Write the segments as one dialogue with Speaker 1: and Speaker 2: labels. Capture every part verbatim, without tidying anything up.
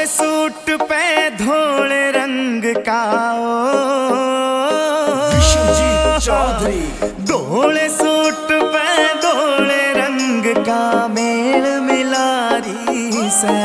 Speaker 1: Suit पे धोले रंग का
Speaker 2: विश्वजीत चौधरी।
Speaker 1: धोले सूट पे धोले रंग का मेल मिलारी से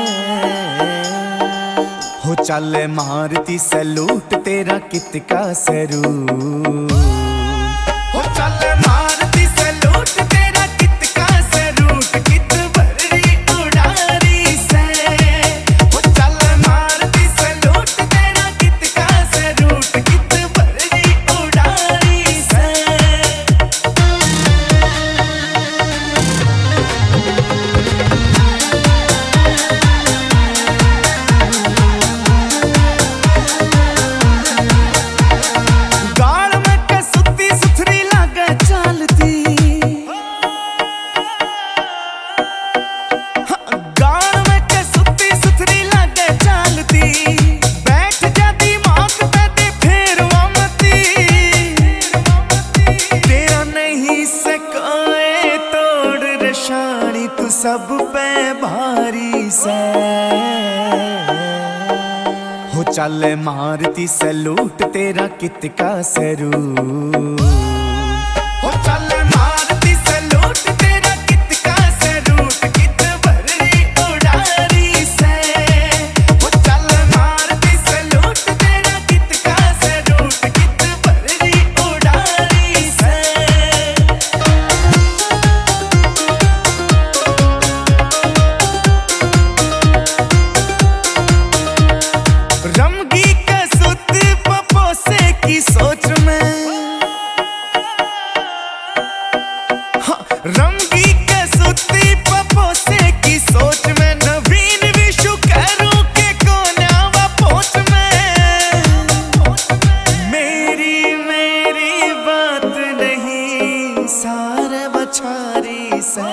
Speaker 1: हो चल मारती सैलूट तेरा कितका सरूर हो चल मारती सैलूट तेरा कितका सरूट कित भरी उड़ारी से हो चल मारती सैलूट तेरा कितका सरूट कित भरी उड़ारी से। तू सब पे भारी से हो चल मारती सैलूट तेरा कितका सरूर हो चल मारती सैलूट तेरा कितका सरूट कित भरी उड़ारी से हो चल मारती सैलूट तेरा कितका सरूट कित भरी उड़ारी से। रमगी कसुत पपोसे की सोच में हाँ, रमगी कसुती पपोसे की सोच में नवीन विशु करूं के कोन्यावा पोच में मेरी मेरी बात नहीं सारे बछारी से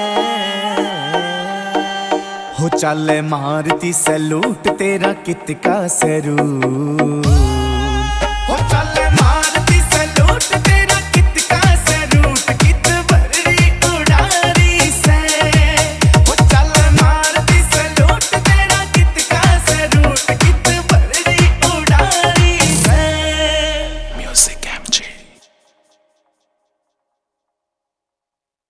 Speaker 1: हो चल मारती सैलूट तेरा कितका सरूर हो चल